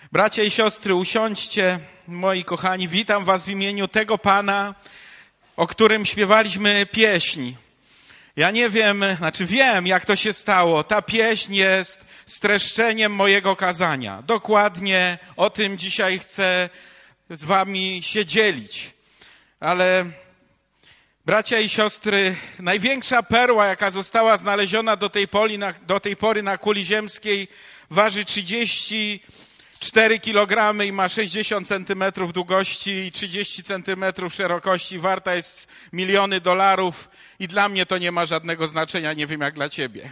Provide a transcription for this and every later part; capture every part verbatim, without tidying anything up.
Bracia i siostry, usiądźcie, moi kochani. Witam was w imieniu tego Pana, o którym śpiewaliśmy pieśń. Ja nie wiem, znaczy wiem, jak to się stało. Ta pieśń jest streszczeniem mojego kazania. Dokładnie o tym dzisiaj chcę z wami się dzielić. Ale bracia i siostry, największa perła, jaka została znaleziona do tej pory na, do tej pory na kuli ziemskiej, waży trzydzieści cztery kilogramy i ma sześćdziesiąt centymetrów długości i trzydzieści centymetrów szerokości. Warta jest miliony dolarów i dla mnie to nie ma żadnego znaczenia, nie wiem jak dla ciebie.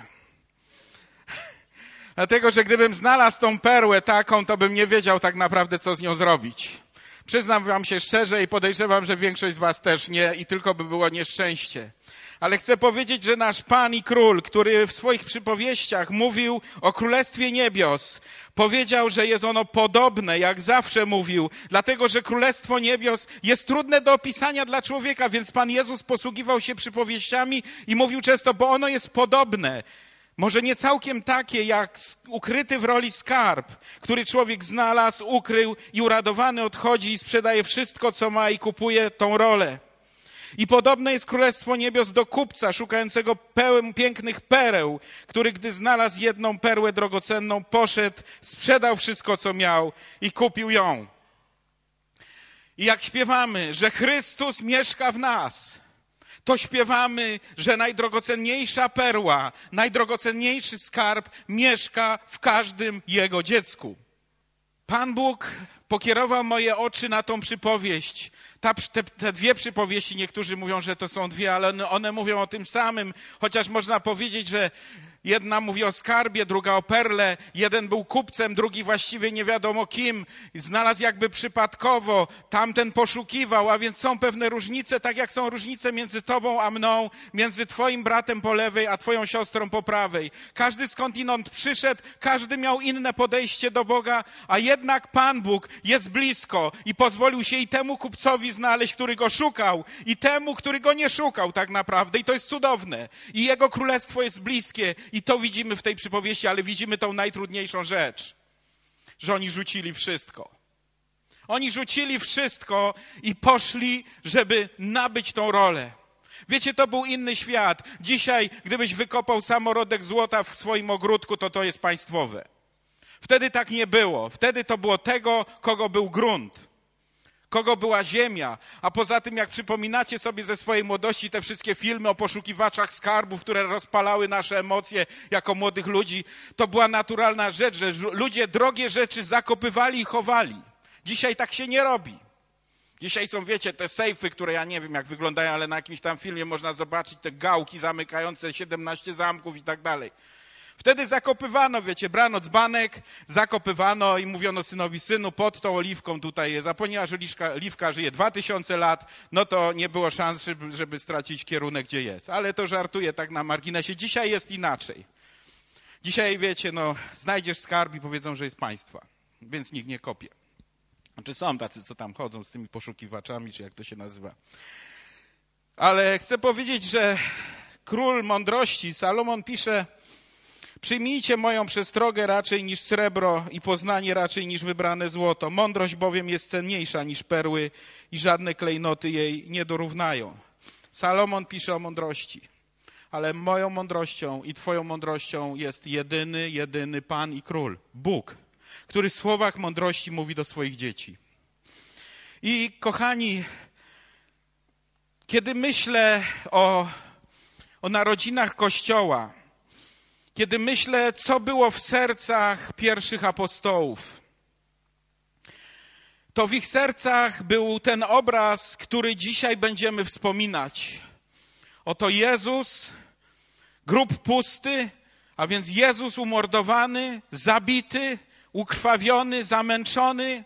Dlatego, że gdybym znalazł tą perłę taką, to bym nie wiedział tak naprawdę, co z nią zrobić. Przyznam wam się szczerze i podejrzewam, że większość z was też nie i tylko by było nieszczęście. Ale chcę powiedzieć, że nasz Pan i Król, który w swoich przypowieściach mówił o Królestwie Niebios, powiedział, że jest ono podobne, jak zawsze mówił, dlatego, że Królestwo Niebios jest trudne do opisania dla człowieka, więc Pan Jezus posługiwał się przypowieściami i mówił często, bo ono jest podobne. Może nie całkiem takie, jak ukryty w roli skarb, który człowiek znalazł, ukrył i uradowany odchodzi i sprzedaje wszystko, co ma i kupuje tą rolę. I podobne jest Królestwo Niebios do kupca szukającego pełen pięknych pereł, który gdy znalazł jedną perłę drogocenną, poszedł, sprzedał wszystko, co miał i kupił ją. I jak śpiewamy, że Chrystus mieszka w nas, to śpiewamy, że najdrogocenniejsza perła, najdrogocenniejszy skarb mieszka w każdym Jego dziecku. Pan Bóg pokierował moje oczy na tą przypowieść. Ta, te, te dwie przypowieści, niektórzy mówią, że to są dwie, ale one, one mówią o tym samym, chociaż można powiedzieć, że jedna mówi o skarbie, druga o perle. Jeden był kupcem, drugi właściwie nie wiadomo kim. Znalazł jakby przypadkowo, tamten poszukiwał, a więc są pewne różnice, tak jak są różnice między tobą a mną, między twoim bratem po lewej, a twoją siostrą po prawej. Każdy skądinąd przyszedł, każdy miał inne podejście do Boga, a jednak Pan Bóg jest blisko i pozwolił się i temu kupcowi znaleźć, który go szukał, i temu, który go nie szukał tak naprawdę. I to jest cudowne. I Jego Królestwo jest bliskie. I to widzimy w tej przypowieści, ale widzimy tą najtrudniejszą rzecz, że oni rzucili wszystko. Oni rzucili wszystko i poszli, żeby nabyć tą rolę. Wiecie, to był inny świat. Dzisiaj, gdybyś wykopał samorodek złota w swoim ogródku, to to jest państwowe. Wtedy tak nie było. Wtedy to było tego, kogo był grunt. Kogo była ziemia, a poza tym, jak przypominacie sobie ze swojej młodości te wszystkie filmy o poszukiwaczach skarbów, które rozpalały nasze emocje jako młodych ludzi, to była naturalna rzecz, że ludzie drogie rzeczy zakopywali i chowali. Dzisiaj tak się nie robi. Dzisiaj są, wiecie, te sejfy, które ja nie wiem jak wyglądają, ale na jakimś tam filmie można zobaczyć te gałki zamykające siedemnaście zamków i tak dalej. Wtedy zakopywano, wiecie, brano dzbanek, zakopywano i mówiono synowi, synu, pod tą oliwką tutaj jest, a ponieważ oliwka, oliwka żyje dwa tysiące lat, no to nie było szans, żeby, żeby stracić kierunek, gdzie jest. Ale to żartuję tak na marginesie. Dzisiaj jest inaczej. Dzisiaj, wiecie, no, znajdziesz skarb i powiedzą, że jest państwa, więc nikt nie kopie. Znaczy są tacy, co tam chodzą z tymi poszukiwaczami, czy jak to się nazywa. Ale chcę powiedzieć, że król mądrości, Salomon pisze, przyjmijcie moją przestrogę raczej niż srebro i poznanie raczej niż wybrane złoto. Mądrość bowiem jest cenniejsza niż perły i żadne klejnoty jej nie dorównają. Salomon pisze o mądrości, ale moją mądrością i twoją mądrością jest jedyny, jedyny Pan i Król, Bóg, który w słowach mądrości mówi do swoich dzieci. I kochani, kiedy myślę o, o narodzinach Kościoła, kiedy myślę, co było w sercach pierwszych apostołów, to w ich sercach był ten obraz, który dzisiaj będziemy wspominać. Oto Jezus, grób pusty, a więc Jezus umordowany, zabity, ukrwawiony, zamęczony.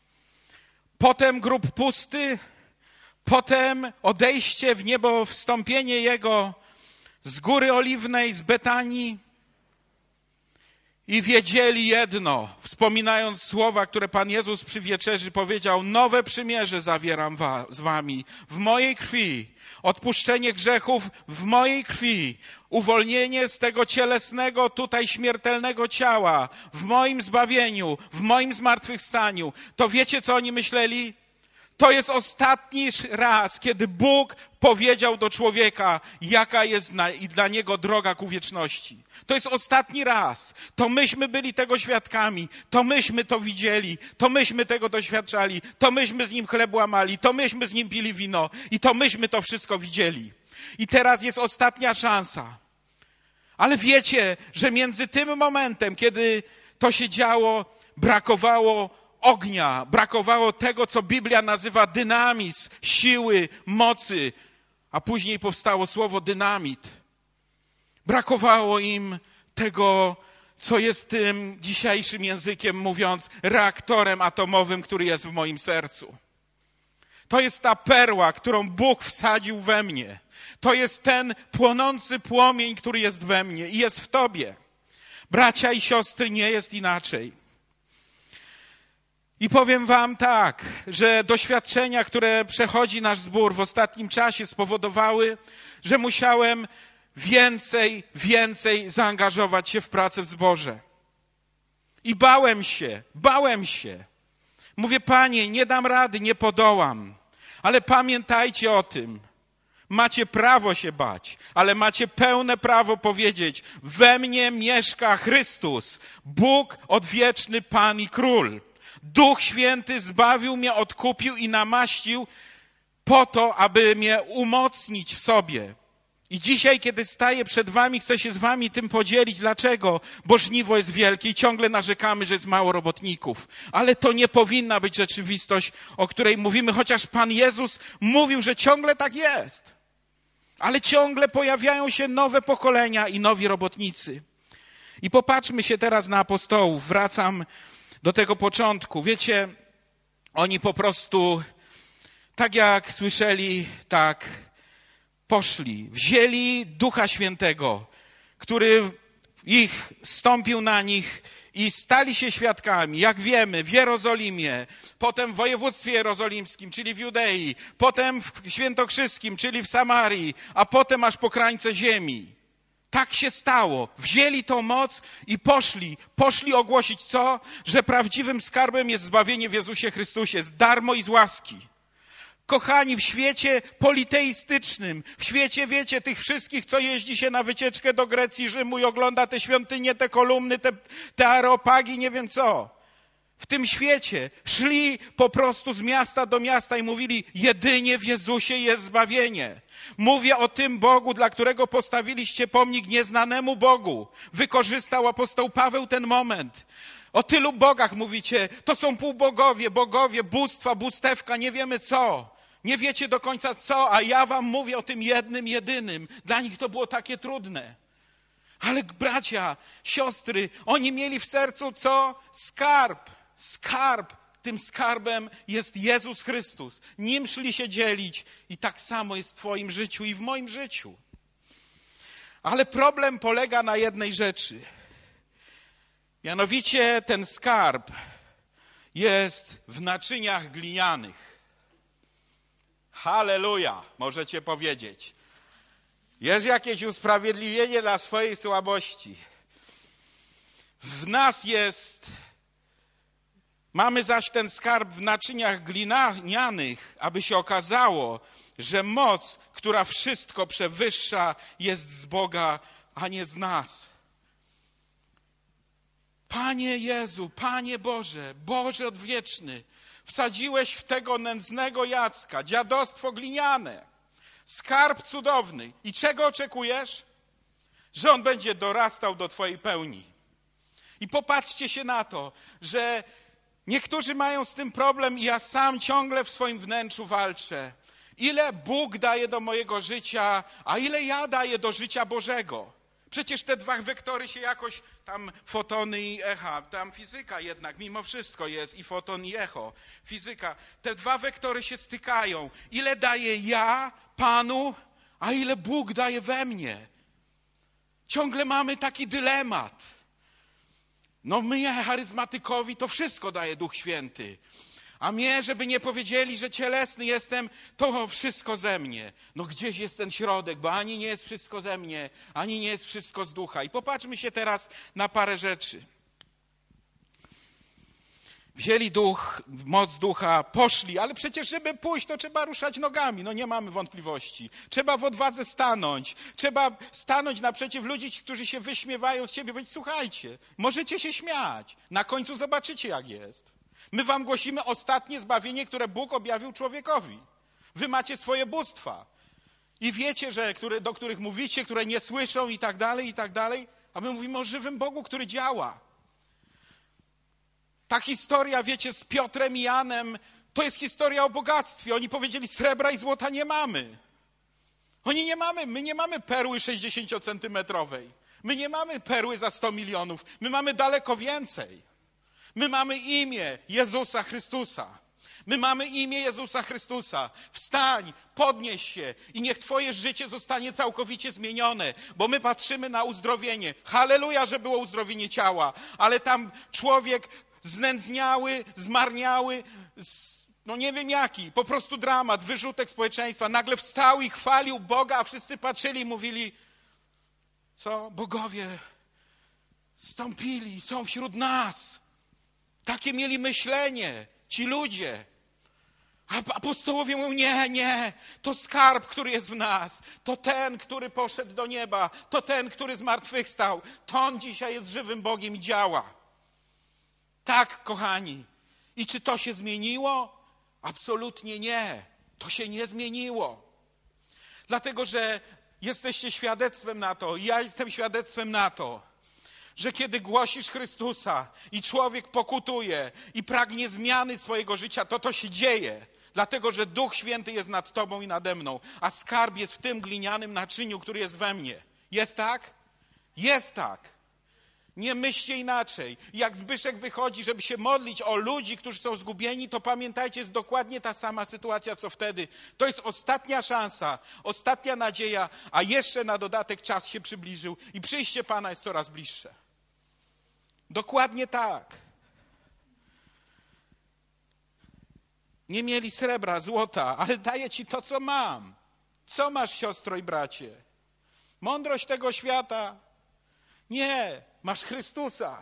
Potem grób pusty, potem odejście w niebo, wstąpienie Jego z Góry Oliwnej, z Betanii. I wiedzieli jedno, wspominając słowa, które Pan Jezus przy wieczerzy powiedział: nowe przymierze zawieram wa- z wami w mojej krwi, odpuszczenie grzechów w mojej krwi, uwolnienie z tego cielesnego, tutaj śmiertelnego ciała, w moim zbawieniu, w moim zmartwychwstaniu. To wiecie, co oni myśleli? To jest ostatni raz, kiedy Bóg powiedział do człowieka, jaka jest na, i dla niego droga ku wieczności. To jest ostatni raz. To myśmy byli tego świadkami. To myśmy to widzieli. To myśmy tego doświadczali. To myśmy z nim chleb łamali. To myśmy z nim pili wino. I to myśmy to wszystko widzieli. I teraz jest ostatnia szansa. Ale wiecie, że między tym momentem, kiedy to się działo, brakowało ognia, brakowało tego, co Biblia nazywa dynamizm, siły, mocy, a później powstało słowo dynamit. Brakowało im tego, co jest tym dzisiejszym językiem mówiąc reaktorem atomowym, który jest w moim sercu. To jest ta perła, którą Bóg wsadził we mnie. To jest ten płonący płomień, który jest we mnie i jest w tobie. Bracia i siostry, nie jest inaczej. I powiem wam tak, że doświadczenia, które przechodzi nasz zbór w ostatnim czasie, spowodowały, że musiałem więcej, więcej zaangażować się w pracę w zborze. I bałem się, bałem się. Mówię: Panie, nie dam rady, nie podołam. Ale pamiętajcie o tym. Macie prawo się bać, ale macie pełne prawo powiedzieć: we mnie mieszka Chrystus, Bóg odwieczny, Pan i Król. Duch Święty zbawił mnie, odkupił i namaścił po to, aby mnie umocnić w sobie. I dzisiaj, kiedy staję przed wami, chcę się z wami tym podzielić. Dlaczego? Bo żniwo jest wielkie i ciągle narzekamy, że jest mało robotników. Ale to nie powinna być rzeczywistość, o której mówimy, chociaż Pan Jezus mówił, że ciągle tak jest. Ale ciągle pojawiają się nowe pokolenia i nowi robotnicy. I popatrzmy się teraz na apostołów. Wracam do tego początku. Wiecie, oni po prostu, tak jak słyszeli, tak poszli. Wzięli Ducha Świętego, który ich stąpił na nich i stali się świadkami, jak wiemy, w Jerozolimie, potem w województwie jerozolimskim, czyli w Judei, potem w Świętokrzyskim, czyli w Samarii, a potem aż po krańce ziemi. Tak się stało. Wzięli tą moc i poszli. Poszli ogłosić co? Że prawdziwym skarbem jest zbawienie w Jezusie Chrystusie z darmo i z łaski. Kochani, w świecie politeistycznym, w świecie, wiecie, tych wszystkich, co jeździ się na wycieczkę do Grecji, Rzymu i ogląda te świątynie, te kolumny, te, te areopagi, nie wiem co. W tym świecie szli po prostu z miasta do miasta i mówili: jedynie w Jezusie jest zbawienie. Mówię o tym Bogu, dla którego postawiliście pomnik nieznanemu Bogu. Wykorzystał apostoł Paweł ten moment. O tylu bogach mówicie, to są półbogowie, bogowie, bóstwa, bóstewka, nie wiemy co. Nie wiecie do końca co, a ja wam mówię o tym jednym, jedynym. Dla nich to było takie trudne. Ale bracia, siostry, oni mieli w sercu co? Skarb. Skarb. Tym skarbem jest Jezus Chrystus. Nim szli się dzielić i tak samo jest w twoim życiu i w moim życiu. Ale problem polega na jednej rzeczy. Mianowicie ten skarb jest w naczyniach glinianych. Halleluja, możecie powiedzieć. Jest jakieś usprawiedliwienie dla swojej słabości. W nas jest, mamy zaś ten skarb w naczyniach glinianych, aby się okazało, że moc, która wszystko przewyższa, jest z Boga, a nie z nas. Panie Jezu, Panie Boże, Boże odwieczny, wsadziłeś w tego nędznego Jacka dziadostwo gliniane, skarb cudowny. I czego oczekujesz? Że on będzie dorastał do twojej pełni. I popatrzcie się na to, że niektórzy mają z tym problem i ja sam ciągle w swoim wnętrzu walczę. Ile Bóg daje do mojego życia, a ile ja daję do życia Bożego? Przecież te dwa wektory się jakoś, tam fotony i echa, tam fizyka jednak mimo wszystko jest i foton i echo. Fizyka. Te dwa wektory się stykają. Ile daję ja Panu, a ile Bóg daje we mnie? Ciągle mamy taki dylemat. No mnie, charyzmatykowi, to wszystko daje Duch Święty. A mnie, żeby nie powiedzieli, że cielesny jestem, to wszystko ze mnie. No gdzieś jest ten środek, bo ani nie jest wszystko ze mnie, ani nie jest wszystko z Ducha. I popatrzmy się teraz na parę rzeczy. Wzięli duch, moc ducha, poszli, ale przecież żeby pójść, to trzeba ruszać nogami, no nie mamy wątpliwości. Trzeba w odwadze stanąć, trzeba stanąć naprzeciw ludzi, którzy się wyśmiewają z ciebie, powiedzieć, słuchajcie, możecie się śmiać, na końcu zobaczycie jak jest. My wam głosimy ostatnie zbawienie, które Bóg objawił człowiekowi. Wy macie swoje bóstwa i wiecie, że które, do których mówicie, które nie słyszą i tak dalej, i tak dalej, a my mówimy o żywym Bogu, który działa. Ta historia, wiecie, z Piotrem i Janem, to jest historia o bogactwie. Oni powiedzieli, srebra i złota nie mamy. Oni nie mamy, my nie mamy perły sześćdziesięciocentymetrowej. My nie mamy perły za sto milionów. My mamy daleko więcej. My mamy imię Jezusa Chrystusa. My mamy imię Jezusa Chrystusa. Wstań, podnieś się i niech twoje życie zostanie całkowicie zmienione, bo my patrzymy na uzdrowienie. Halleluja, że było uzdrowienie ciała, ale tam człowiek znędzniały, zmarniały, no nie wiem jaki, po prostu dramat, wyrzutek społeczeństwa. Nagle wstał i chwalił Boga, a wszyscy patrzyli i mówili, co? Bogowie stąpili, są wśród nas. Takie mieli myślenie ci ludzie. A apostołowie mówią, nie, nie, to skarb, który jest w nas, to ten, który poszedł do nieba, to ten, który zmartwychwstał, to on dzisiaj jest żywym Bogiem i działa. Tak, kochani. I czy to się zmieniło? Absolutnie nie. To się nie zmieniło. Dlatego, że jesteście świadectwem na to, ja jestem świadectwem na to, że kiedy głosisz Chrystusa i człowiek pokutuje i pragnie zmiany swojego życia, to to się dzieje. Dlatego, że Duch Święty jest nad tobą i nade mną, a skarb jest w tym glinianym naczyniu, który jest we mnie. Jest tak? Jest tak. Nie myślcie inaczej. Jak Zbyszek wychodzi, żeby się modlić o ludzi, którzy są zgubieni, to pamiętajcie, jest dokładnie ta sama sytuacja, co wtedy. To jest ostatnia szansa, ostatnia nadzieja, a jeszcze na dodatek czas się przybliżył i przyjście Pana jest coraz bliższe. Dokładnie tak. Nie mieli srebra, złota, ale daję ci to, co mam. Co masz, siostro i bracie? Mądrość tego świata? Nie, masz Chrystusa.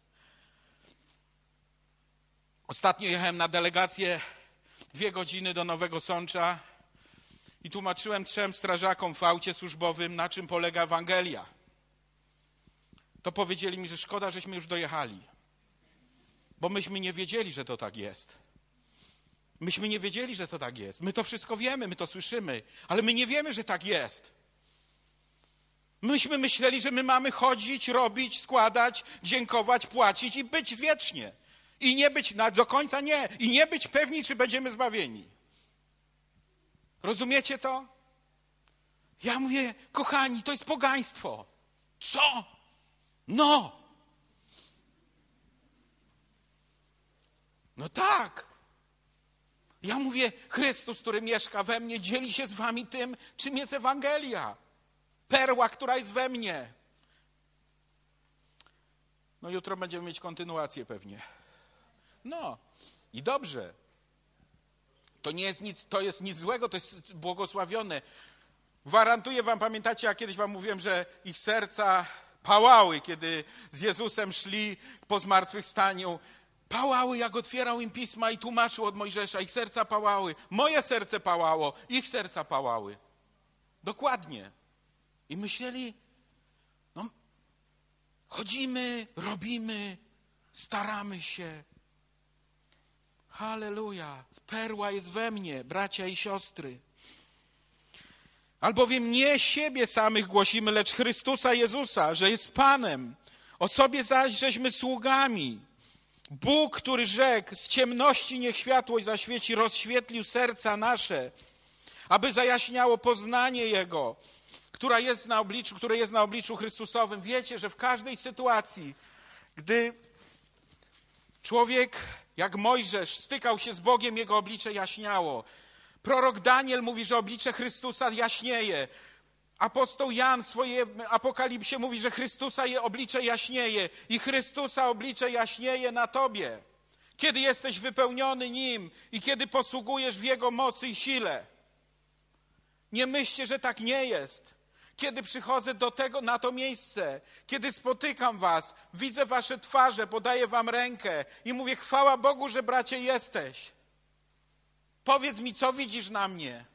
Ostatnio jechałem na delegację dwie godziny do Nowego Sącza i tłumaczyłem trzem strażakom w aucie służbowym, na czym polega Ewangelia. To powiedzieli mi, że szkoda, żeśmy już dojechali, bo myśmy nie wiedzieli, że to tak jest. Myśmy nie wiedzieli, że to tak jest. My to wszystko wiemy, my to słyszymy, ale my nie wiemy, że tak jest. Myśmy myśleli, że my mamy chodzić, robić, składać, dziękować, płacić i być wiecznie. I nie być, na, do końca nie. I nie być pewni, czy będziemy zbawieni. Rozumiecie to? Ja mówię, kochani, to jest pogaństwo. Co? No. No tak. Ja mówię, Chrystus, który mieszka we mnie, dzieli się z wami tym, czym jest Ewangelia. Perła, która jest we mnie. No jutro będziemy mieć kontynuację pewnie. No i dobrze. To nie jest nic, to jest nic złego, to jest błogosławione. Gwarantuję wam, pamiętacie, jak kiedyś wam mówiłem, że ich serca pałały, kiedy z Jezusem szli po zmartwychwstaniu. Pałały, jak otwierał im pisma i tłumaczył od Mojżesza. Ich serca pałały. Moje serce pałało, ich serca pałały. Dokładnie. I myśleli, no chodzimy, robimy, staramy się. Halleluja, perła jest we mnie, bracia i siostry. Albowiem nie siebie samych głosimy, lecz Chrystusa Jezusa, że jest Panem. O sobie zaś żeśmy sługami. Bóg, który rzekł, z ciemności niech światłość zaświeci, rozświetlił serca nasze, aby zajaśniało poznanie Jego, która jest na obliczu, które jest na obliczu Chrystusowym. Wiecie, że w każdej sytuacji, gdy człowiek jak Mojżesz stykał się z Bogiem, jego oblicze jaśniało. Prorok Daniel mówi, że oblicze Chrystusa jaśnieje. Apostoł Jan w swojej Apokalipsie mówi, że Chrystusa je oblicze jaśnieje i Chrystusa oblicze jaśnieje na tobie, kiedy jesteś wypełniony Nim i kiedy posługujesz w Jego mocy i sile. Nie myślcie, że tak nie jest. Kiedy przychodzę do tego, na to miejsce, kiedy spotykam was, widzę wasze twarze, podaję wam rękę i mówię, chwała Bogu, że bracie jesteś. Powiedz mi, co widzisz na mnie?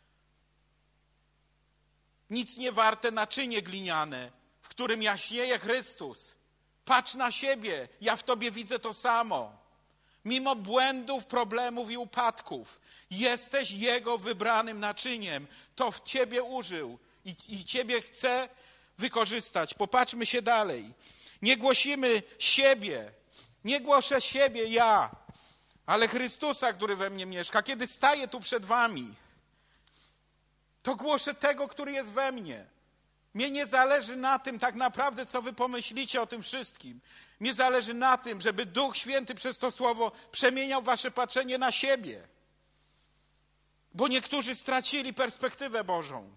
Nic nie warte naczynie gliniane, w którym jaśnieje Chrystus. Patrz na siebie, ja w tobie widzę to samo. Mimo błędów, problemów i upadków, jesteś Jego wybranym naczyniem. To w ciebie użył i, i ciebie chce wykorzystać. Popatrzmy się dalej. Nie głosimy siebie, nie głoszę siebie ja, ale Chrystusa, który we mnie mieszka. Kiedy staję tu przed wami, to głoszę tego, który jest we mnie. Mnie nie zależy na tym tak naprawdę, co wy pomyślicie o tym wszystkim. Mnie zależy na tym, żeby Duch Święty przez to słowo przemieniał wasze patrzenie na siebie. Bo niektórzy stracili perspektywę Bożą.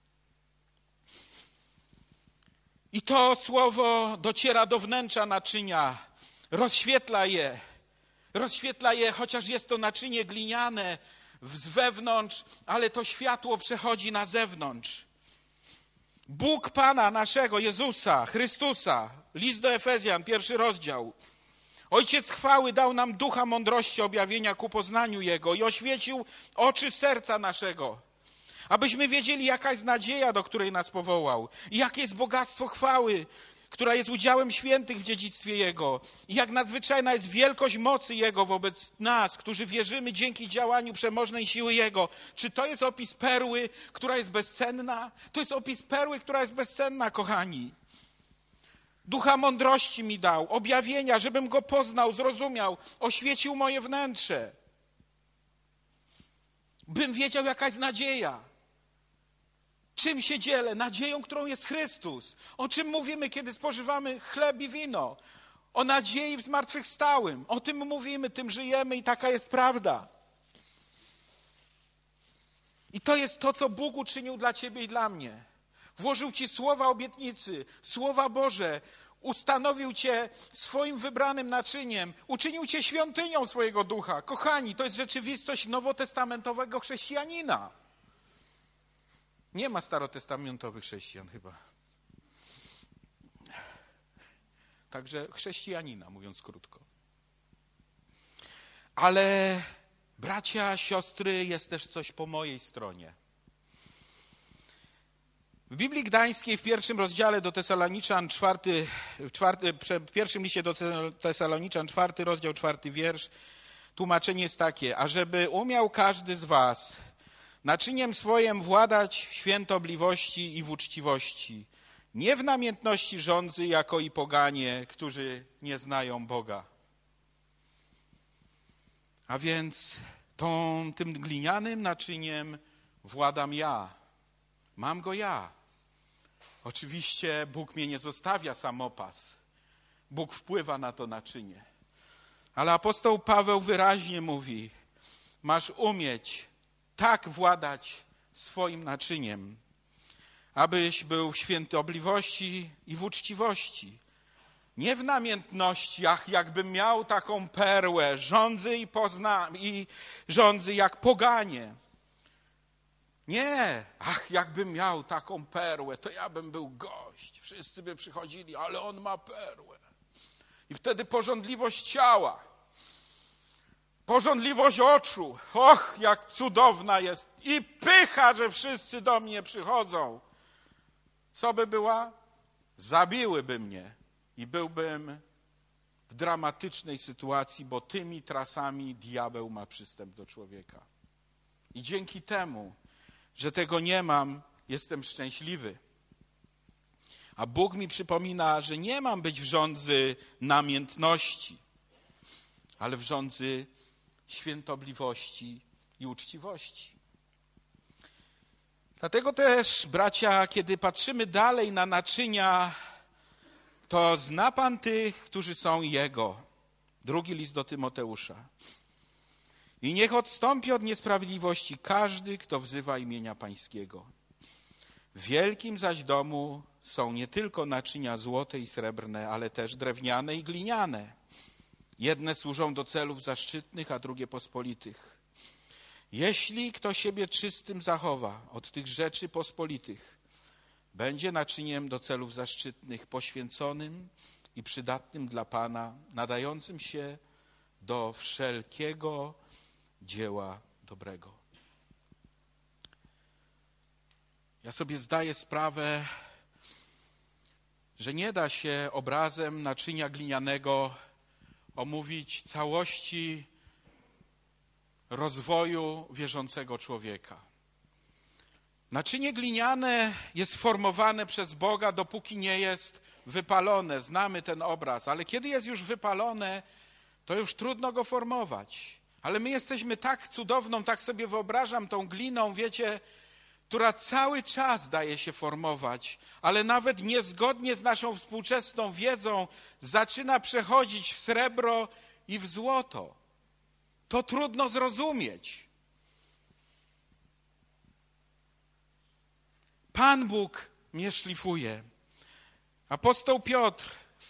I to słowo dociera do wnętrza naczynia, rozświetla je. Rozświetla je, chociaż jest to naczynie gliniane z wewnątrz, ale to światło przechodzi na zewnątrz. Bóg Pana naszego, Jezusa, Chrystusa, list do Efezjan, pierwszy rozdział. Ojciec chwały dał nam ducha mądrości, objawienia ku poznaniu Jego i oświecił oczy serca naszego, abyśmy wiedzieli, jaka jest nadzieja, do której nas powołał i jakie jest bogactwo chwały, która jest udziałem świętych w dziedzictwie Jego i jak nadzwyczajna jest wielkość mocy Jego wobec nas, którzy wierzymy dzięki działaniu przemożnej siły Jego. Czy to jest opis perły, która jest bezcenna? To jest opis perły, która jest bezcenna, kochani. Ducha mądrości mi dał, objawienia, żebym Go poznał, zrozumiał, oświecił moje wnętrze. Bym wiedział, jaka jest nadzieja. Czym się dzielę? Nadzieją, którą jest Chrystus. O czym mówimy, kiedy spożywamy chleb i wino? O nadziei w zmartwychwstałym. O tym mówimy, tym żyjemy i taka jest prawda. I to jest to, co Bóg uczynił dla ciebie i dla mnie. Włożył ci słowa obietnicy, słowa Boże. Ustanowił cię swoim wybranym naczyniem. Uczynił cię świątynią swojego ducha. Kochani, to jest rzeczywistość nowotestamentowego chrześcijanina. Nie ma starotestamentowych chrześcijan chyba. Także chrześcijanina, mówiąc krótko. Ale bracia, siostry, jest też coś po mojej stronie. W Biblii Gdańskiej w pierwszym rozdziale do Tesaloniczan, czwarty, czwarty, w pierwszym liście do Tesaloniczan, czwarty rozdział, czwarty wiersz, tłumaczenie jest takie: ażeby umiał każdy z was naczyniem swoim władać w świętobliwości i w uczciwości, nie w namiętności żądzy, jako i poganie, którzy nie znają Boga. A więc tą, tym glinianym naczyniem władam ja. Mam go ja. Oczywiście Bóg mnie nie zostawia samopas. Bóg wpływa na to naczynie. Ale apostoł Paweł wyraźnie mówi, masz umieć tak władać swoim naczyniem, abyś był w świętobliwości i w uczciwości. Nie w namiętności, ach, jakbym miał taką perłę, rządzy i, pozna, i rządzy jak poganie. Nie, ach, jakbym miał taką perłę, to ja bym był gość. Wszyscy by przychodzili, ale on ma perłę. I wtedy pożądliwość ciała, pożądliwość oczu, och, jak cudowna jest. I pycha, że wszyscy do mnie przychodzą. Co by była? Zabiłyby mnie i byłbym w dramatycznej sytuacji, bo tymi trasami diabeł ma przystęp do człowieka. I dzięki temu, że tego nie mam, jestem szczęśliwy. A Bóg mi przypomina, że nie mam być w żądzy namiętności, ale w żądzy świętobliwości i uczciwości. Dlatego też, bracia, kiedy patrzymy dalej na naczynia, to zna Pan tych, którzy są Jego. Drugi list do Tymoteusza. I niech odstąpi od niesprawiedliwości każdy, kto wzywa imienia Pańskiego. W wielkim zaś domu są nie tylko naczynia złote i srebrne, ale też drewniane i gliniane. Jedne służą do celów zaszczytnych, a drugie pospolitych. Jeśli kto siebie czystym zachowa od tych rzeczy pospolitych, będzie naczyniem do celów zaszczytnych, poświęconym i przydatnym dla Pana, nadającym się do wszelkiego dzieła dobrego. Ja sobie zdaję sprawę, że nie da się obrazem naczynia glinianego omówić całości rozwoju wierzącego człowieka. Naczynie gliniane jest formowane przez Boga, dopóki nie jest wypalone. Znamy ten obraz, ale kiedy jest już wypalone, to już trudno go formować. Ale my jesteśmy tak cudowną, tak sobie wyobrażam, tą gliną, wiecie, która cały czas daje się formować, ale nawet niezgodnie z naszą współczesną wiedzą zaczyna przechodzić w srebro i w złoto. To trudno zrozumieć. Pan Bóg mnie szlifuje. Apostoł Piotr,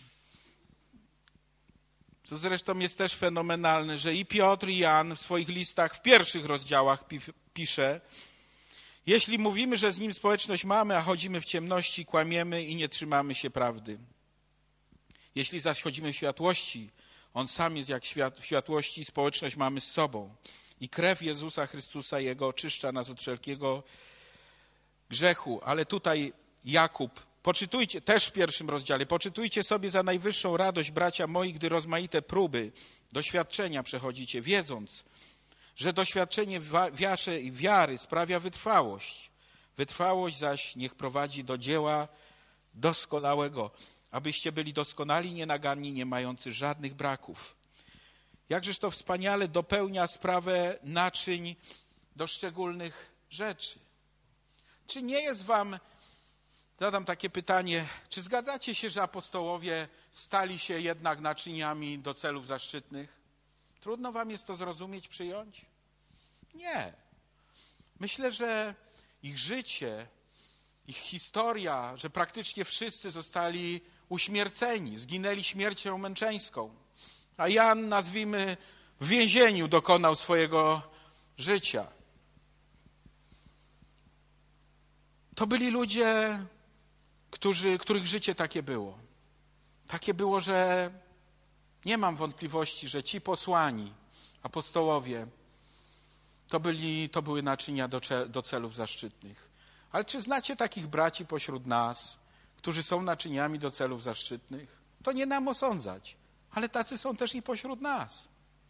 co zresztą jest też fenomenalne, że i Piotr, i Jan w swoich listach w pierwszych rozdziałach pisze: jeśli mówimy, że z Nim społeczność mamy, a chodzimy w ciemności, kłamiemy i nie trzymamy się prawdy. Jeśli zaś chodzimy w światłości, On sam jest jak świat, w światłości i społeczność mamy z sobą. I krew Jezusa Chrystusa, Jego oczyszcza nas od wszelkiego grzechu. Ale tutaj Jakub, poczytujcie, też w pierwszym rozdziale, poczytujcie sobie za najwyższą radość, bracia moi, gdy rozmaite próby, doświadczenia przechodzicie, wiedząc, że doświadczenie waszej wiary sprawia wytrwałość. Wytrwałość zaś niech prowadzi do dzieła doskonałego, abyście byli doskonali, nienaganni, nie mający żadnych braków. Jakżeż to wspaniale dopełnia sprawę naczyń do szczególnych rzeczy. Czy nie jest wam, zadam takie pytanie, czy zgadzacie się, że apostołowie stali się jednak naczyniami do celów zaszczytnych? Trudno wam jest to zrozumieć, przyjąć? Nie. Myślę, że ich życie, ich historia, że praktycznie wszyscy zostali uśmierceni, zginęli śmiercią męczeńską. A Jan, nazwijmy, w więzieniu dokonał swojego życia. To byli ludzie, którzy, których życie takie było. Takie było, że nie mam wątpliwości, że ci posłani, apostołowie, to, byli, to były naczynia do, do celów zaszczytnych. Ale czy znacie takich braci pośród nas, którzy są naczyniami do celów zaszczytnych? To nie nam osądzać, ale tacy są też i pośród nas.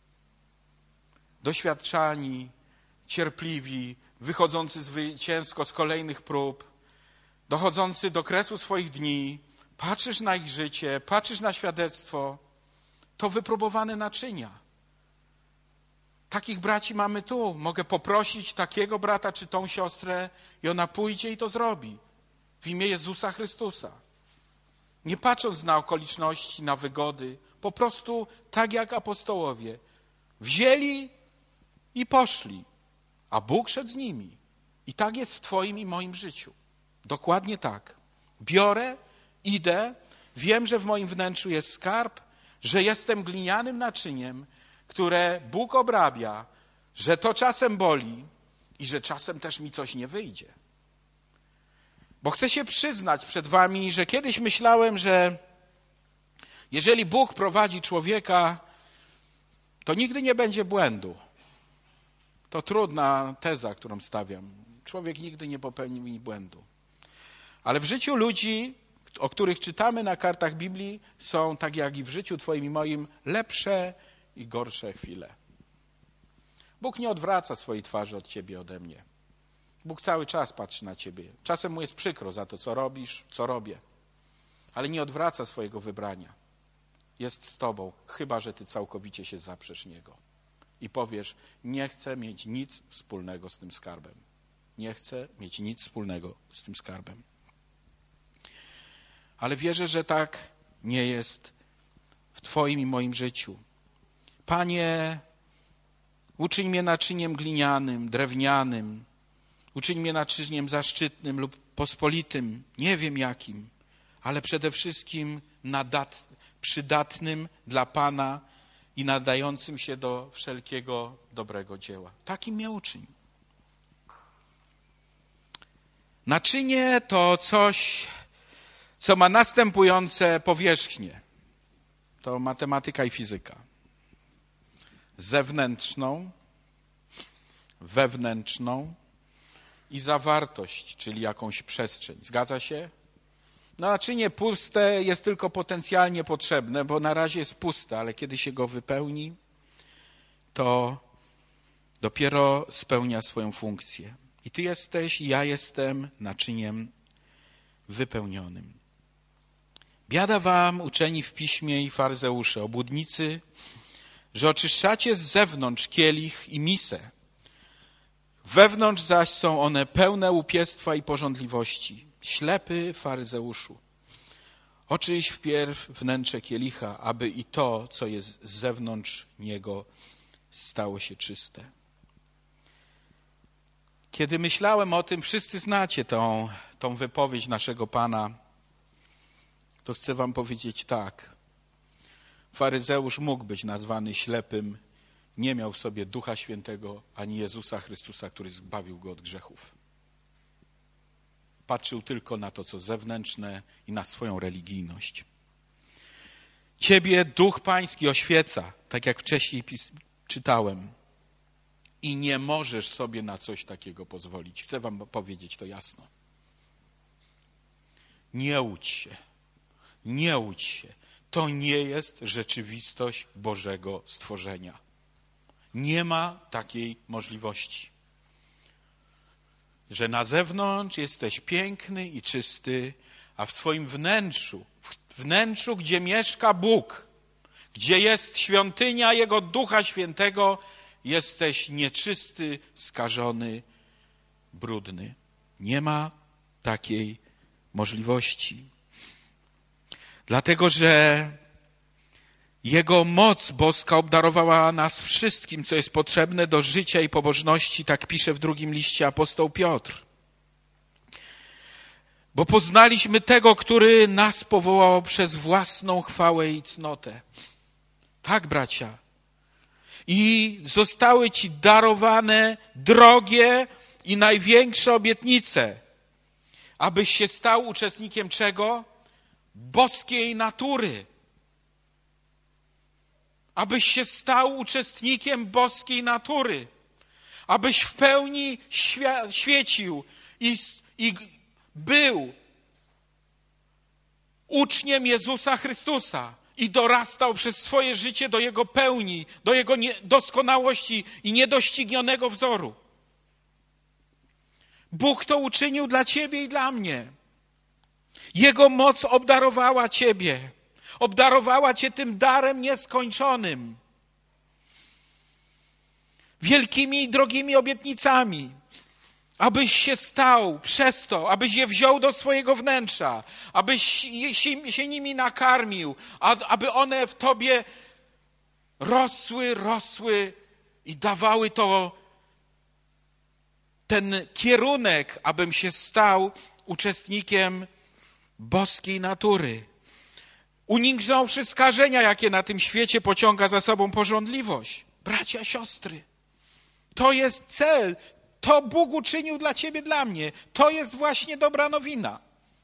Doświadczani, cierpliwi, wychodzący zwycięsko z kolejnych prób, dochodzący do kresu swoich dni, patrzysz na ich życie, patrzysz na świadectwo, to wypróbowane naczynia. Takich braci mamy tu. Mogę poprosić takiego brata czy tą siostrę i ona pójdzie i to zrobi. W imię Jezusa Chrystusa. Nie patrząc na okoliczności, na wygody, po prostu tak jak apostołowie. Wzięli i poszli, a Bóg szedł z nimi. I tak jest w twoim i moim życiu. Dokładnie tak. Biorę, idę, wiem, że w moim wnętrzu jest skarb, że jestem glinianym naczyniem, które Bóg obrabia, że to czasem boli i że czasem też mi coś nie wyjdzie. Bo chcę się przyznać przed wami, że kiedyś myślałem, że jeżeli Bóg prowadzi człowieka, to nigdy nie będzie błędu. To trudna teza, którą stawiam. Człowiek nigdy nie popełni błędu. Ale w życiu ludzi, o których czytamy na kartach Biblii, są, tak jak i w życiu twoim i moim, lepsze i gorsze chwile. Bóg nie odwraca swojej twarzy od ciebie, ode mnie. Bóg cały czas patrzy na ciebie. Czasem mu jest przykro za to, co robisz, co robię. Ale nie odwraca swojego wybrania. Jest z tobą, chyba że ty całkowicie się zaprzesz Niego. I powiesz, nie chcę mieć nic wspólnego z tym skarbem. Nie chcę mieć nic wspólnego z tym skarbem. Ale wierzę, że tak nie jest w twoim i moim życiu. Panie, uczyń mnie naczyniem glinianym, drewnianym. Uczyń mnie naczyniem zaszczytnym lub pospolitym, nie wiem jakim, ale przede wszystkim nadat, przydatnym dla Pana i nadającym się do wszelkiego dobrego dzieła. Takim mnie uczyń. Naczynie to coś, co ma następujące powierzchnie. To matematyka i fizyka. Zewnętrzną, wewnętrzną i zawartość, czyli jakąś przestrzeń. Zgadza się? No, naczynie puste jest tylko potencjalnie potrzebne, bo na razie jest puste, ale kiedy się go wypełni, to dopiero spełnia swoją funkcję. I ty jesteś, i ja jestem naczyniem wypełnionym. Biada wam, uczeni w piśmie i faryzeusze, obłudnicy, że oczyszczacie z zewnątrz kielich i misę. Wewnątrz zaś są one pełne łupiestwa i pożądliwości. Ślepy faryzeuszu, oczyść wpierw wnętrze kielicha, aby i to, co jest z zewnątrz niego, stało się czyste. Kiedy myślałem o tym, wszyscy znacie tą, tą wypowiedź naszego Pana, to chcę wam powiedzieć tak. Faryzeusz mógł być nazwany ślepym, nie miał w sobie Ducha Świętego ani Jezusa Chrystusa, który zbawił go od grzechów. Patrzył tylko na to, co zewnętrzne i na swoją religijność. Ciebie Duch Pański oświeca, tak jak wcześniej czytałem. I nie możesz sobie na coś takiego pozwolić. Chcę wam powiedzieć to jasno. Nie łudź się. Nie łudź się. To nie jest rzeczywistość Bożego stworzenia. Nie ma takiej możliwości. Że na zewnątrz jesteś piękny i czysty, a w swoim wnętrzu, w wnętrzu, gdzie mieszka Bóg, gdzie jest świątynia Jego Ducha Świętego, jesteś nieczysty, skażony, brudny. Nie ma takiej możliwości. Dlatego, że Jego moc boska obdarowała nas wszystkim, co jest potrzebne do życia i pobożności, tak pisze w drugim liście apostoł Piotr. Bo poznaliśmy tego, który nas powołał przez własną chwałę i cnotę. Tak, bracia. I zostały ci darowane drogie i największe obietnice, abyś się stał uczestnikiem czego? Boskiej natury. Abyś się stał uczestnikiem boskiej natury. Abyś w pełni świe- świecił i, i był uczniem Jezusa Chrystusa. I dorastał przez swoje życie do Jego pełni, do Jego doskonałości i niedoścignionego wzoru. Bóg to uczynił dla ciebie i dla mnie. Jego moc obdarowała ciebie. Obdarowała cię tym darem nieskończonym. Wielkimi i drogimi obietnicami. Abyś się stał przez to, abyś je wziął do swojego wnętrza, abyś się, się nimi nakarmił, aby one w tobie rosły, rosły i dawały to ten kierunek, abym się stał uczestnikiem boskiej natury. Uniknąwszy skażenia, jakie na tym świecie pociąga za sobą pożądliwość. Bracia, siostry, to jest cel. To Bóg uczynił dla ciebie, dla mnie. To jest właśnie dobra nowina.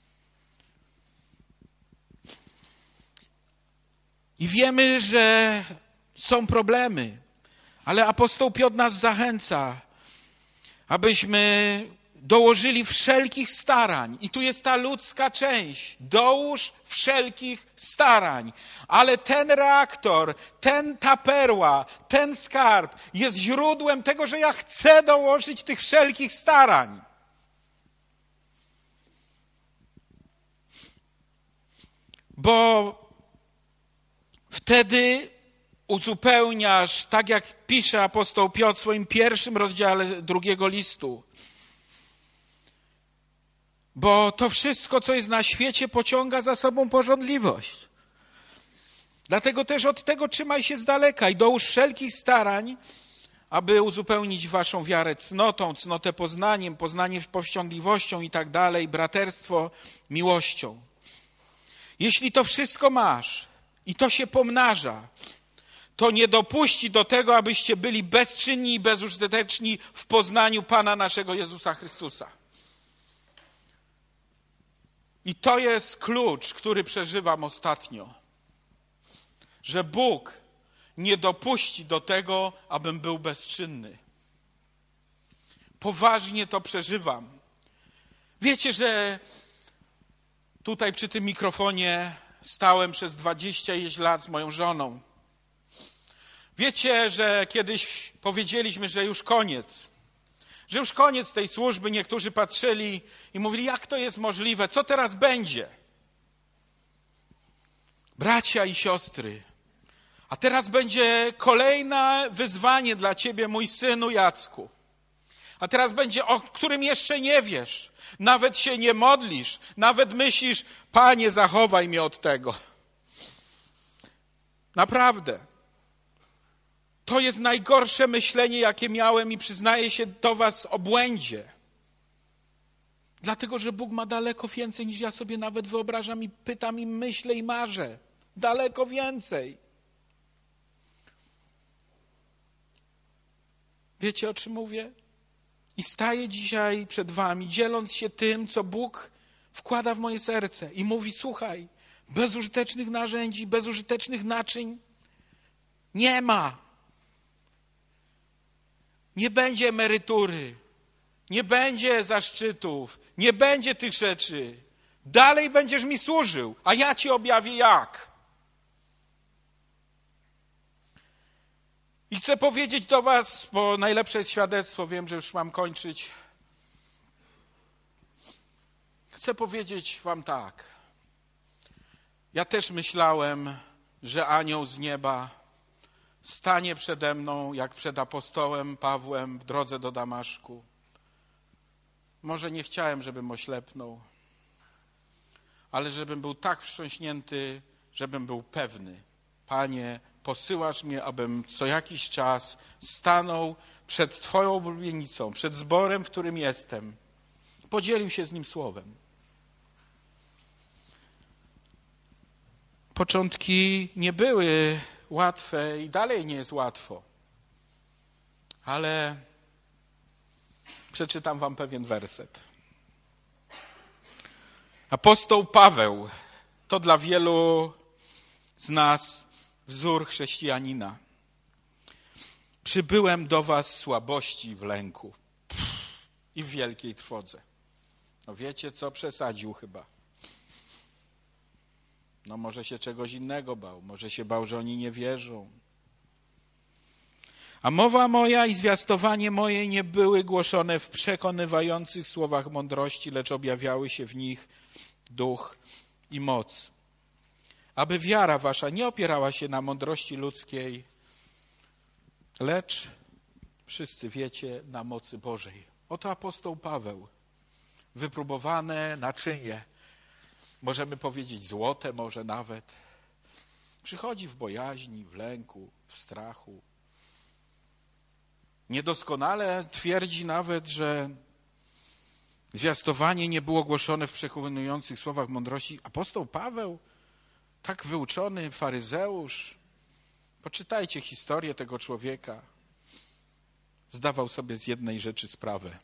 I wiemy, że są problemy, ale apostoł Piotr nas zachęca, abyśmy dołożyli wszelkich starań. I tu jest ta ludzka część. Dołóż wszelkich starań. Ale ten reaktor, ten, ta perła, ten skarb jest źródłem tego, że ja chcę dołożyć tych wszelkich starań. Bo wtedy uzupełniasz, tak jak pisze apostoł Piotr w swoim pierwszym rozdziale drugiego listu. Bo to wszystko, co jest na świecie, pociąga za sobą pożądliwość. Dlatego też od tego trzymaj się z daleka i dołóż wszelkich starań, aby uzupełnić waszą wiarę cnotą, cnotę poznaniem, poznanie powściągliwością i tak dalej, braterstwo miłością. Jeśli to wszystko masz i to się pomnaża, to nie dopuści do tego, abyście byli bezczynni i bezużyteczni w poznaniu Pana naszego Jezusa Chrystusa. I to jest klucz, który przeżywam ostatnio. Że Bóg nie dopuści do tego, abym był bezczynny. Poważnie to przeżywam. Wiecie, że tutaj przy tym mikrofonie stałem przez dwadzieścia lat z moją żoną. Wiecie, że kiedyś powiedzieliśmy, że już koniec. Że już koniec tej służby. Niektórzy patrzyli i mówili, jak to jest możliwe? Co teraz będzie? Bracia i siostry, a teraz będzie kolejne wyzwanie dla ciebie, mój synu Jacku. A teraz będzie, o którym jeszcze nie wiesz. Nawet się nie modlisz. Nawet myślisz, Panie, zachowaj mnie od tego. Naprawdę. To jest najgorsze myślenie, jakie miałem i przyznaję się do was o błędzie. Dlatego, że Bóg ma daleko więcej, niż ja sobie nawet wyobrażam i pytam i myślę i marzę. Daleko więcej. Wiecie, o czym mówię? I staję dzisiaj przed wami, dzieląc się tym, co Bóg wkłada w moje serce. I mówi, słuchaj, bezużytecznych narzędzi, bezużytecznych naczyń nie ma. Nie będzie emerytury, nie będzie zaszczytów, nie będzie tych rzeczy. Dalej będziesz mi służył, a ja ci objawię jak. I chcę powiedzieć do was, bo najlepsze jest świadectwo, wiem, że już mam kończyć. Chcę powiedzieć wam tak. Ja też myślałem, że anioł z nieba stanie przede mną, jak przed apostołem Pawłem w drodze do Damaszku. Może nie chciałem, żebym oślepnął, ale żebym był tak wstrząśnięty, żebym był pewny. Panie, posyłasz mnie, abym co jakiś czas stanął przed Twoją oblubienicą, przed zborem, w którym jestem. Podzielił się z nim słowem. Początki nie były łatwe i dalej nie jest łatwo. Ale przeczytam wam pewien werset. Apostoł Paweł to dla wielu z nas wzór chrześcijanina. Przybyłem do was w słabości, w lęku Pff, i w wielkiej trwodze. No wiecie co? Przesadził chyba. No może się czegoś innego bał. Może się bał, że oni nie wierzą. A mowa moja i zwiastowanie moje nie były głoszone w przekonywających słowach mądrości, lecz objawiały się w nich duch i moc. Aby wiara wasza nie opierała się na mądrości ludzkiej, lecz, wszyscy wiecie, na mocy Bożej. Oto apostoł Paweł. Wypróbowane naczynie, możemy powiedzieć złote może nawet, przychodzi w bojaźni, w lęku, w strachu. Niedoskonale twierdzi nawet, że zwiastowanie nie było głoszone w przekonujących słowach mądrości. Apostoł Paweł, tak wyuczony faryzeusz, poczytajcie historię tego człowieka, zdawał sobie z jednej rzeczy sprawę.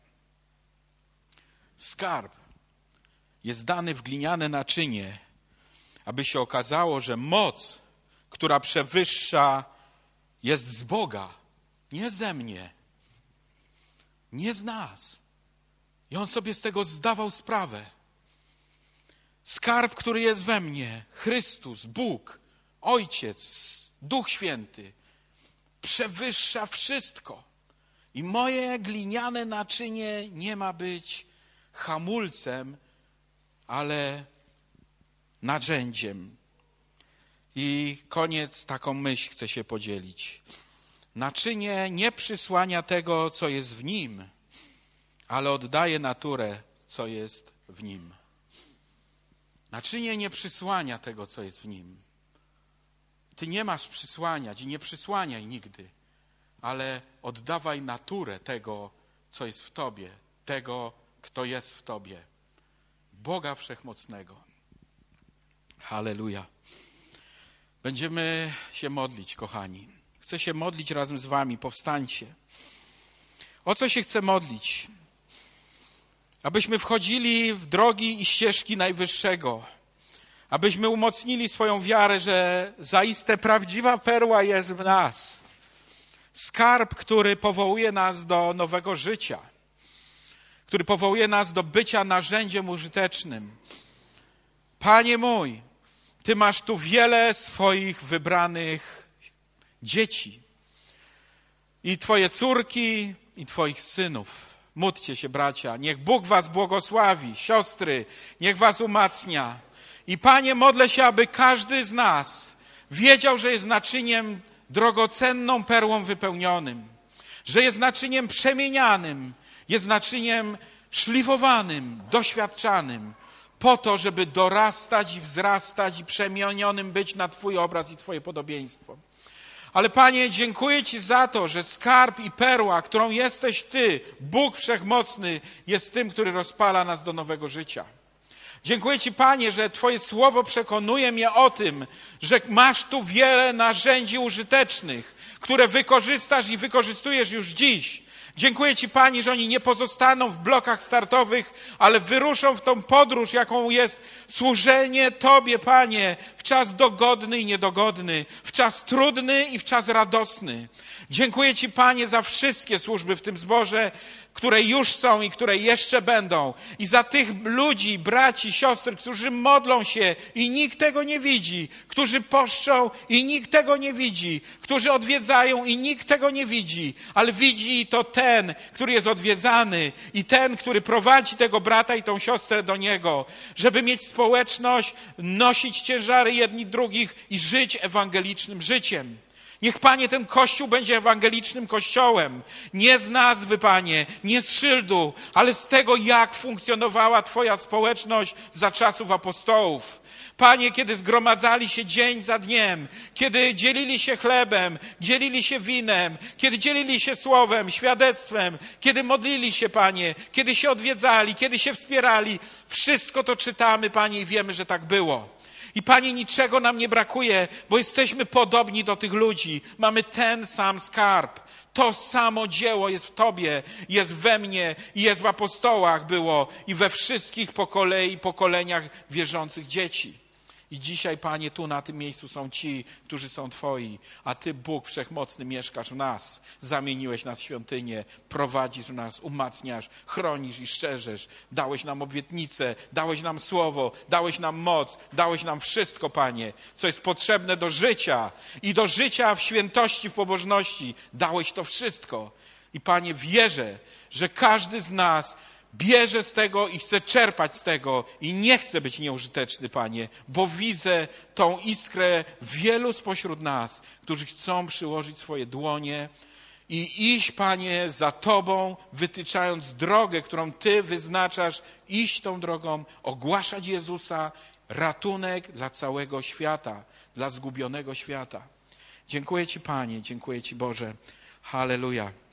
Skarb jest dany w gliniane naczynie, aby się okazało, że moc, która przewyższa, jest z Boga, nie ze mnie, nie z nas. I on sobie z tego zdawał sprawę. Skarb, który jest we mnie, Chrystus, Bóg, Ojciec, Duch Święty, przewyższa wszystko. I moje gliniane naczynie nie ma być hamulcem, ale narzędziem. I koniec, taką myśl chcę się podzielić. Naczynie nie przysłania tego, co jest w nim, ale oddaje naturę, co jest w nim. Naczynie nie przysłania tego, co jest w nim. Ty nie masz przysłaniać i nie przysłaniaj nigdy. ale oddawaj naturę tego, co jest w Tobie, tego, kto jest w Tobie. Boga Wszechmocnego. Halleluja. Będziemy się modlić, kochani. Chcę się modlić razem z wami. Powstańcie. O co się chcę modlić? Abyśmy wchodzili w drogi i ścieżki Najwyższego. Abyśmy umocnili swoją wiarę, że zaiste prawdziwa perła jest w nas. Skarb, który powołuje nas do nowego życia. Który powołuje nas do bycia narzędziem użytecznym. Panie mój, Ty masz tu wiele swoich wybranych dzieci. I Twoje córki, i Twoich synów. Módlcie się, bracia. Niech Bóg was błogosławi. Siostry, niech was umacnia. I Panie, modlę się, aby każdy z nas wiedział, że jest naczyniem drogocenną perłą wypełnionym. Że jest naczyniem przemienianym. Jest naczyniem szlifowanym, doświadczanym. Po to, żeby dorastać i wzrastać i przemienionym być na Twój obraz i Twoje podobieństwo. Ale Panie, dziękuję Ci za to, że skarb i perła, którą jesteś Ty, Bóg Wszechmocny, jest tym, który rozpala nas do nowego życia. Dziękuję Ci, Panie, że Twoje słowo przekonuje mnie o tym, że masz tu wiele narzędzi użytecznych, które wykorzystasz i wykorzystujesz już dziś. Dziękuję Ci, Pani, że oni nie pozostaną w blokach startowych, ale wyruszą w tą podróż, jaką jest służenie Tobie, Panie, w czas dogodny i niedogodny, w czas trudny i w czas radosny. Dziękuję Ci, Panie, za wszystkie służby w tym zborze, które już są i które jeszcze będą. I za tych ludzi, braci, siostry, którzy modlą się i nikt tego nie widzi, którzy poszczą i nikt tego nie widzi, którzy odwiedzają i nikt tego nie widzi, ale widzi to ten, który jest odwiedzany i ten, który prowadzi tego brata i tą siostrę do niego, żeby mieć społeczność, nosić ciężary jedni drugich i żyć ewangelicznym życiem. Niech, Panie, ten Kościół będzie ewangelicznym Kościołem. Nie z nazwy, Panie, nie z szyldu, ale z tego, jak funkcjonowała Twoja społeczność za czasów apostołów. Panie, kiedy zgromadzali się dzień za dniem, kiedy dzielili się chlebem, dzielili się winem, kiedy dzielili się słowem, świadectwem, kiedy modlili się, Panie, kiedy się odwiedzali, kiedy się wspierali. Wszystko to czytamy, Panie, i wiemy, że tak było. I Panie, niczego nam nie brakuje, bo jesteśmy podobni do tych ludzi. Mamy ten sam skarb. To samo dzieło jest w Tobie, jest we mnie i jest w apostołach było i we wszystkich po kolei, pokoleniach wierzących dzieci. I dzisiaj, Panie, tu na tym miejscu są ci, którzy są Twoi, a Ty, Bóg Wszechmocny, mieszkasz w nas. Zamieniłeś nas w świątynię, prowadzisz nas, umacniasz, chronisz i szczerzesz. Dałeś nam obietnicę, dałeś nam słowo, dałeś nam moc, dałeś nam wszystko, Panie, co jest potrzebne do życia i do życia w świętości, w pobożności. Dałeś to wszystko. I Panie, wierzę, że każdy z nas bierze z tego i chce czerpać z tego i nie chce być nieużyteczny, Panie, bo widzę tą iskrę wielu spośród nas, którzy chcą przyłożyć swoje dłonie i iść, Panie, za Tobą, wytyczając drogę, którą Ty wyznaczasz, iść tą drogą, ogłaszać Jezusa, ratunek dla całego świata, dla zgubionego świata. Dziękuję Ci, Panie, dziękuję Ci, Boże. Halleluja.